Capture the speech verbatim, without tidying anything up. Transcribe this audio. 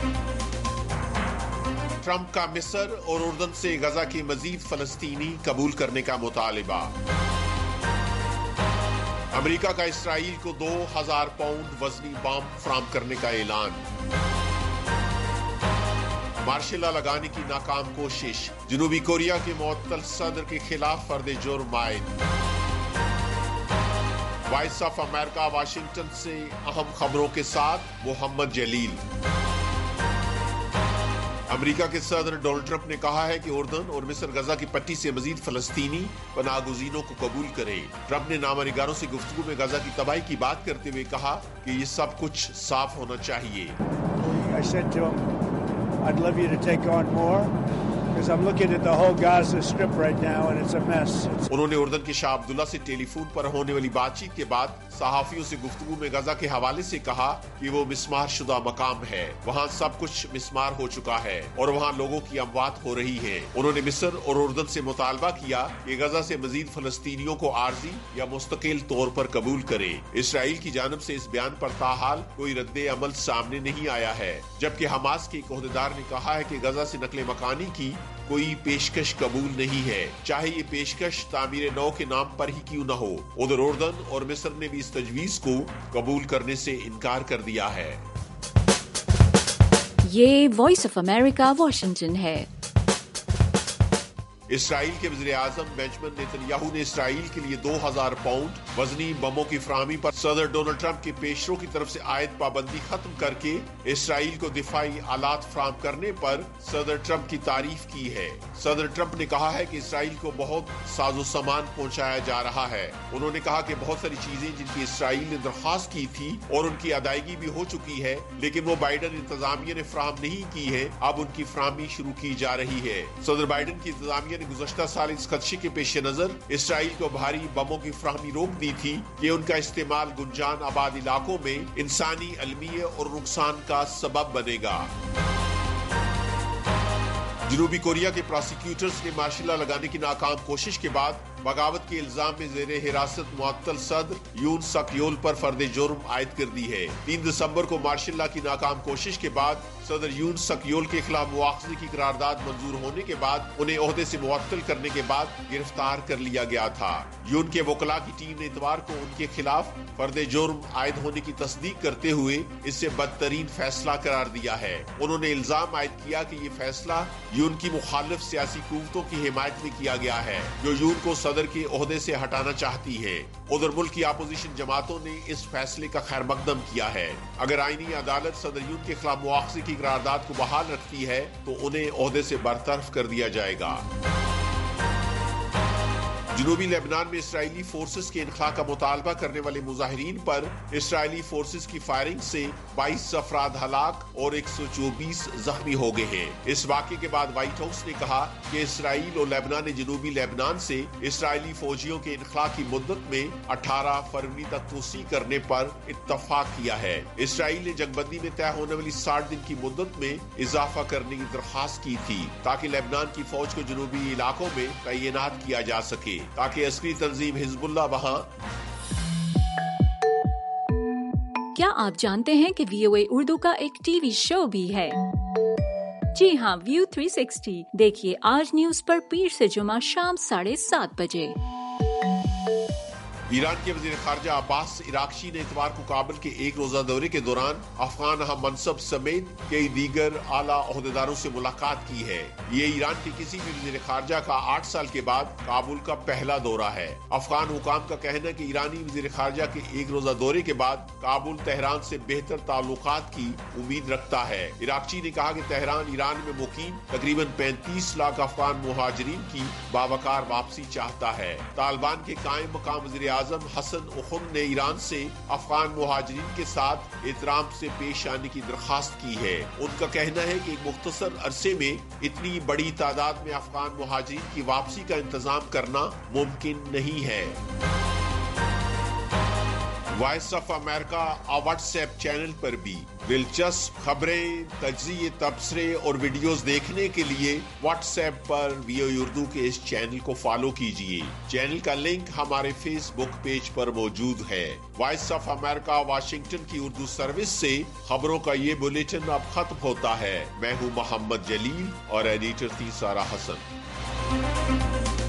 Trump کا مصر اور اردن سے غزہ کے مزید فلسطینی قبول کرنے کا مطالبہ۔ امریکہ کا اسرائیل کو دو ہزار پاؤنڈ وزنی بام فراہم کرنے کا اعلان۔ مارشل لا لگانے کی ناکام کوشش، جنوبی کوریا کے معطل صدر کے خلاف فرد جرم عائد۔ وائس آف امریکہ واشنگٹن سے اہم خبروں کے ساتھ محمد جلیل۔ امریکہ کے صدر ڈونلڈ ٹرمپ نے کہا ہے کہ اردن اور مصر غزہ کی پٹی سے مزید فلسطینی پناہ گزینوں کو قبول کرے۔ ٹرمپ نے نامہ نگاروں سے گفتگو میں غزہ کی تباہی کی بات کرتے ہوئے کہا کہ یہ سب کچھ صاف ہونا چاہیے۔ I said to him, I'd love you to take on more, because I'm looking at the whole Gaza Strip right now and it's a mess. انہوں نے اردن کے شاہ عبداللہ سے ٹیلی فون پر ہونے والی بات چیت کے بعد صحافیوں سے گفتگو میں غزہ کے حوالے سے کہا کہ وہ مسمار شدہ مقام ہے، وہاں سب کچھ مسمار ہو چکا ہے اور وہاں لوگوں کی اموات ہو رہی ہے۔ انہوں نے مصر اور اردن سے مطالبہ کیا کہ غزہ سے مزید فلسطینیوں کو عارضی یا مستقل طور پر قبول کرے۔ اسرائیل کی جانب سے اس بیان پر تاحال کوئی رد عمل سامنے نہیں آیا ہے، جبکہ حماس کے ایک عہدیدار نے کہا ہے کہ غزہ سے نقل مکانی کی کوئی پیشکش قبول نہیں ہے، چاہے یہ پیشکش تعمیر نو کے نام پر ہی کیوں نہ ہو۔ ادھر اردن اور مصر نے بھی اس تجویز کو قبول کرنے سے انکار کر دیا ہے۔ یہ وائس آف امریکہ واشنگٹن ہے۔ اسرائیل کے وزیر اعظم بنجمن نیتن یاہو نے اسرائیل کے لیے دو ہزار پاؤنڈ وزنی بموں کی فراہمی پر صدر ڈونلڈ ٹرمپ کے پیشرو کی طرف سے عائد پابندی ختم کر کے اسرائیل کو دفاعی آلات فراہم کرنے پر صدر ٹرمپ کی تعریف کی ہے۔ صدر ٹرمپ نے کہا ہے کہ اسرائیل کو بہت ساز و سامان پہنچایا جا رہا ہے۔ انہوں نے کہا کہ بہت ساری چیزیں جن کی اسرائیل نے درخواست کی تھی اور ان کی ادائیگی بھی ہو چکی ہے، لیکن وہ بائیڈن انتظامیہ نے فراہم نہیں کی ہے، اب ان کی فراہمی شروع کی جا رہی ہے۔ صدر بائیڈن کی انتظامیہ نے گزشتہ سال اس خدشے کے پیش نظر اسرائیل کو بھاری بموں کی فراہمی روک دی تھی کہ ان کا استعمال گنجان آباد علاقوں میں انسانی المیہ اور نقصان کا سبب بنے گا۔ جنوبی کوریا کے پراسیکیوٹرز نے مارشل لا لگانے کی ناکام کوشش کے بعد بغاوت کے الزام میں زیر حراست معطل صدر یون سک یول پر فرد جرم عائد کر دی ہے۔ تین دسمبر کو مارشل لا کی ناکام کوشش کے بعد صدر یون سک یول کے خلاف مواخذے کی قرارداد منظور ہونے کے بعد انہیں عہدے سے معطل کرنے کے بعد گرفتار کر لیا گیا تھا۔ یون کے وکلاء کی ٹیم نے اتوار کو ان کے خلاف فرد جرم عائد ہونے کی تصدیق کرتے ہوئے اسے بدترین فیصلہ قرار دیا ہے۔ انہوں نے الزام عائد کیا کہ یہ فیصلہ یون کی مخالف سیاسی قوتوں کی حمایت میں کیا گیا ہے جو یون کو صدر کے عہدے سے ہٹانا چاہتی ہے۔ ادھر ملک کی اپوزیشن جماعتوں نے اس فیصلے کا خیر مقدم کیا ہے۔ اگر آئینی عدالت صدر یون کے خلاف مواخذے کی قرارداد کو بحال رکھتی ہے تو انہیں عہدے سے برطرف کر دیا جائے گا۔ جنوبی لبنان میں اسرائیلی فورسز کے انخلاء کا مطالبہ کرنے والے مظاہرین پر اسرائیلی فورسز کی فائرنگ سے بائیس افراد ہلاک اور ایک سو چوبیس زخمی ہو گئے ہیں۔ اس واقعے کے بعد وائٹ ہاؤس نے کہا کہ اسرائیل اور لبنان نے جنوبی لبنان سے اسرائیلی فوجیوں کے انخلاء کی مدت میں اٹھارہ فروری تک توسیع کرنے پر اتفاق کیا ہے۔ اسرائیل نے جنگ بندی میں طے ہونے والی ساٹھ دن کی مدت میں اضافہ کرنے کی درخواست کی تھی تاکہ لبنان کی فوج کو جنوبی علاقوں میں تعینات کیا جا سکے تاکہ عسکری تنظیم حزب اللہ وہاں۔ کیا آپ جانتے ہیں کہ وی او اے اردو کا ایک ٹی وی شو بھی ہے؟ جی ہاں، ویو تھری سکسٹی دیکھیے آج نیوز پر پیر سے جمعہ شام ساڑھے سات بجے۔ ایران کے وزیر خارجہ عباس عراقچی نے اتوار کو کابل کے ایک روزہ دورے کے دوران افغان اہم منصب سمیت کئی دیگر اعلیٰ عہدیداروں سے ملاقات کی ہے۔ یہ ایران کے کسی بھی وزیر خارجہ کا آٹھ سال کے بعد کابل کا پہلا دورہ ہے۔ افغان حکام کا کہنا ہے کہ ایرانی وزیر خارجہ کے ایک روزہ دورے کے بعد کابل تہران سے بہتر تعلقات کی امید رکھتا ہے۔ عراقچی نے کہا کہ تہران ایران میں مقیم تقریباً پینتیس لاکھ افغان مہاجرین کی باوقار واپسی چاہتا ہے۔ طالبان کے قائم مقام وزیر اعظم حسن اخن نے ایران سے افغان مہاجرین کے ساتھ احترام سے پیش آنے کی درخواست کی ہے۔ ان کا کہنا ہے کہ ایک مختصر عرصے میں اتنی بڑی تعداد میں افغان مہاجرین کی واپسی کا انتظام کرنا ممکن نہیں ہے۔ Voice of America WhatsApp channel پر بھی دلچسپ خبریں، تجزیے، تبصرے اور ویڈیوز دیکھنے کے لیے واٹس ایپ پر وی او اے اردو کے اس چینل کو فالو کیجیے۔ چینل کا لنک ہمارے فیس بک پیج پر موجود ہے۔ وائس آف امریکہ واشنگٹن کی اردو سروس سے خبروں کا یہ بلیٹن اب ختم ہوتا ہے۔ میں ہوں محمد جلیل اور ایڈیٹر تھی سارا حسن۔